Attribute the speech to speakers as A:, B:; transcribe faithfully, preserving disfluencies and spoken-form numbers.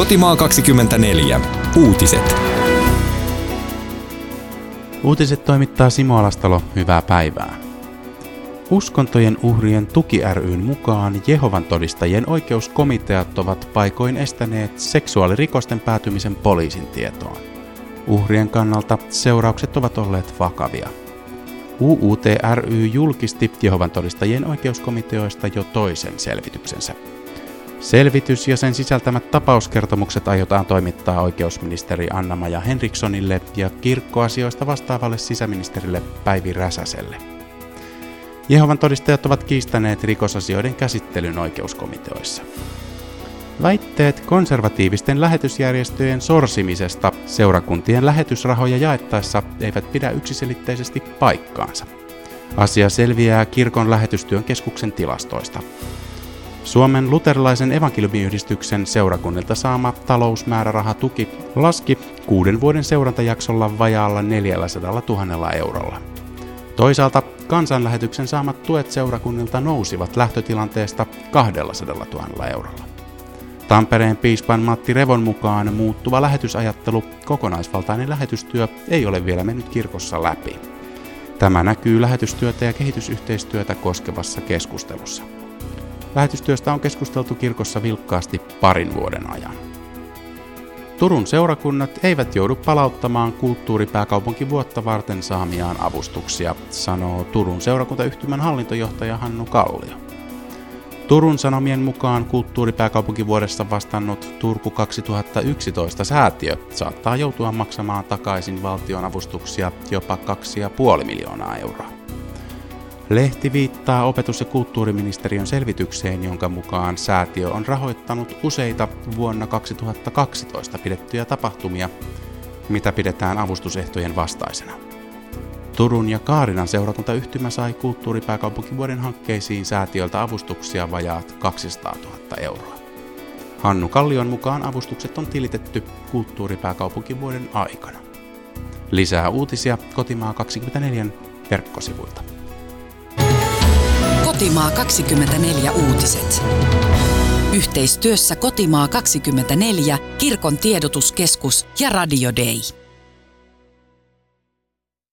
A: Kotimaa kaksikymmentäneljä. Uutiset.
B: Uutiset toimittaa Simo Alastalo. Hyvää päivää. Uskontojen uhrien tuki ry:n mukaan Jehovan todistajien oikeuskomiteat ovat paikoin estäneet seksuaalirikosten päätymisen poliisin tietoon. Uhrien kannalta seuraukset ovat olleet vakavia. U U T ry julkisti Jehovan todistajien oikeuskomiteoista jo toisen selvityksensä. Selvitys ja sen sisältämät tapauskertomukset aiotaan toimittaa oikeusministeri Anna-Maja Henrikssonille ja kirkkoasioista vastaavalle sisäministerille Päivi Räsäselle. Jehovan todistajat ovat kiistäneet rikosasioiden käsittelyn oikeuskomiteoissa. Väitteet konservatiivisten lähetysjärjestöjen sorsimisesta seurakuntien lähetysrahoja jaettaessa eivät pidä yksiselitteisesti paikkaansa. Asia selviää Kirkon lähetystyön keskuksen tilastoista. Suomen luterilaisen evankeliumiyhdistyksen seurakunnilta saama talousmäärärahatuki laski kuuden vuoden seurantajaksolla vajaalla neljälläsadallatuhannella eurolla. Toisaalta kansanlähetyksen saamat tuet seurakunnilta nousivat lähtötilanteesta kahdellasadallatuhannella eurolla. Tampereen piispan Matti Revon mukaan muuttuva lähetysajattelu, kokonaisvaltainen lähetystyö ei ole vielä mennyt kirkossa läpi. Tämä näkyy lähetystyötä ja kehitysyhteistyötä koskevassa keskustelussa. Lähetystyöstä on keskusteltu kirkossa vilkkaasti parin vuoden ajan. Turun seurakunnat eivät joudu palauttamaan kulttuuripääkaupunkivuotta varten saamiaan avustuksia, sanoo Turun seurakuntayhtymän hallintojohtaja Hannu Kallio. Turun Sanomien mukaan kulttuuripääkaupunkivuodessa vastannut Turku kaksituhattayksitoista säätiö saattaa joutua maksamaan takaisin valtion avustuksia jopa kaksi pilkku viisi miljoonaa euroa. Lehti viittaa opetus- ja kulttuuriministeriön selvitykseen, jonka mukaan säätiö on rahoittanut useita vuonna kaksituhattakaksitoista pidettyjä tapahtumia, mitä pidetään avustusehtojen vastaisena. Turun ja Kaarinan seurakuntayhtymä sai kulttuuripääkaupunkivuoden hankkeisiin säätiöltä avustuksia vajaat kaksisataatuhatta euroa. Hannu Kallion mukaan avustukset on tilitetty kulttuuripääkaupunkivuoden aikana. Lisää uutisia Kotimaa kaksikymmentäneljä verkkosivuilta.
C: Kotimaa kaksikymmentäneljä uutiset. Yhteistyössä Kotimaa kaksikymmentäneljä, Kirkon tiedotuskeskus ja Radio Day.